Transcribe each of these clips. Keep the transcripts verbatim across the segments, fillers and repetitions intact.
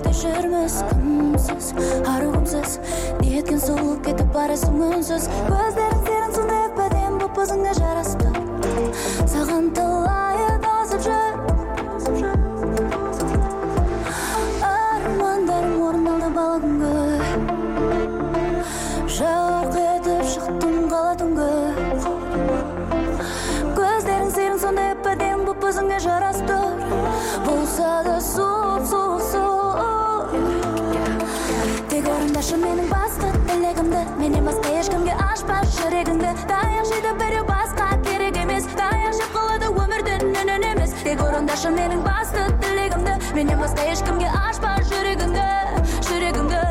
birlikte жүрміз кімсіз арығымсыз ниеткен сұлу кетіп барасың үнсіз көздерің сенің сондай әп-әдемі боп өзіңе жарасты саған талай тосып жүр армандарым орындалды бала күнгі жарқ етіп шықтым қала түнгі көздерің сенің сондай әп-әдемі боп өзіңе жарасты болса да суық суық суық тек орындашы менің басты тілегімді менен басқа ешкімге ашпас жүрегіңді таяқ жейді біреу басқа керек емес таяқ жеп қалады өмірден үнін емес тек орындашы менің басты тілегімді менен басқа ешкімге ашпас жүрегіңді жүрегіңді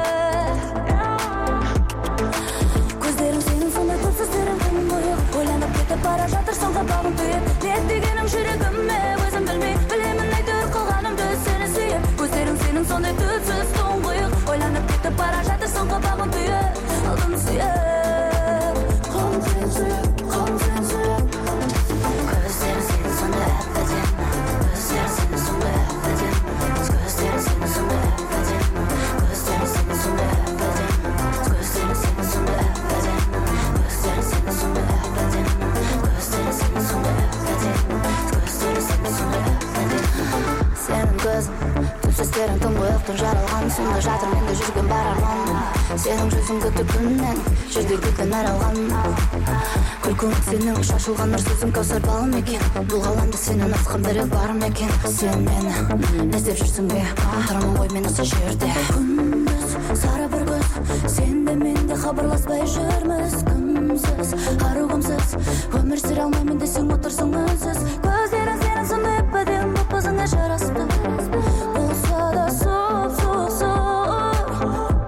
көздерің сенің сондай көзсіз терең күн бойы ойланып кетіп бара жатырсың қабағың түйіп нет дегенің жүрегіме өзім білмей білемін әйтеуір қылғанымды сені сүйіп көздерің сенің сондай түпсіз тұңғиық ойланып кетіп бара жатырсың қабағың түйіп алдым сүйіп қолым сені сүйіп қолым сені сүйіп көздерің сенің сондай әп-әдемі көздерің сенің сондай әп-әдемі көздерің сенің сондай әп-әдемі көздерің сенің сондай әп-әдемі көздерің сенің сондай әп-әдемі көздерің сенің сондай әп-әдемі көздерің сенің сондай әп-әдемі көздерің сенің сондай әп-әдемі сенің көзің түпсіз терең тұңғиықтан жаралған сонда жатыр менде жүрген бар арман сенің жүзің күтіп күннен жүрді күткен аралған күлкің сенің шашылған нұр сөзің кәусар балым екен бұл ғаламда сенен асқан біреу бар ма екен сен мені іздеп жүрсің бе тұрмын ғой мен осы жерде күндіз сары бір көз сен де мен де хабарласпай жүрміз кімсіз арығымсыз өмір сүре алмаймын десең отырсың үнсіз көздерің сенің сондай әп-әдемі боп өзіңе жарасты болса да суық суық суық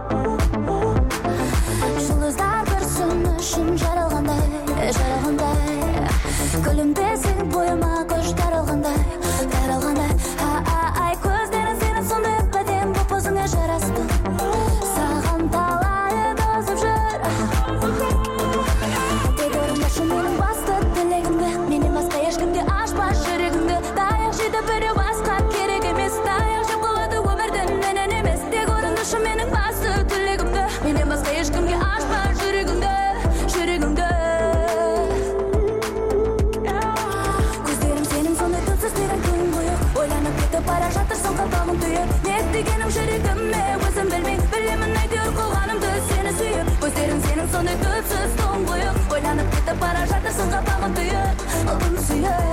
жұлдыздар бір сүн үшін жаралғандай жаралғандай күлімдесең бойыма күш таралғандай таралғандай ай көздерің сенің сондай әп-әдемі боп өзіңе жарасты саған талай тосып жүр тек орындашы менің басты тілегімді менен басқа ешкімге ашпас жүрегіңді таяқ жейді біреу басқа керек емес таяқ жеп қалады өмірден үнін емес тек орындашы менің басты тілегімді менен басқа ешкімге ашпас жүрегіңді жүрегіңді көздерің сенің сондай түпсіз терең тұңғиық ойланып кетіп бара жатырсың қабағың түйіп нет дегенің жүрегіме өзім білмей білемін әйтеуір қылғанымды сені сүйіп көздерің сенің сондай түпсіз тұңғиық ойланып кетіп бара жатырсың қабағың түйіп алдым сүйіп